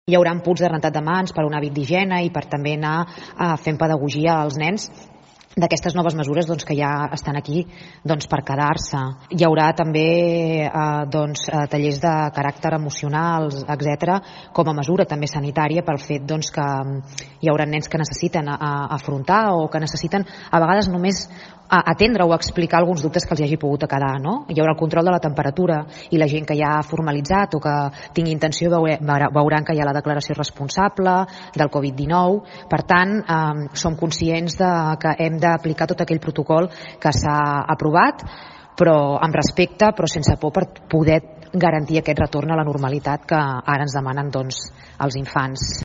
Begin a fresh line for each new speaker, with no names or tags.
Hi haurà punts de rentat de mans per un hàbit d'higiene i per també anar fent pedagogia als nens d'aquestes noves mesures que ja estan aquí per quedar-se. Hi haurà també tallers de caràcter emocional, etc., com a mesura també sanitària pel fet que hi haurà nens que necessiten afrontar o que necessiten a vegades només atendre o explicar alguns dubtes que els hi hagi pogut quedar, no? Hi haurà el control de la temperatura i la gent que ja ha formalitzat o que tingui intenció veuran que hi ha la declaració responsable del Covid-19. Per tant, som conscients que hem d'aplicar tot aquell protocol que s'ha aprovat, però amb respecte, però sense por, per poder garantir aquest retorn a la normalitat que ara ens demanen els infants.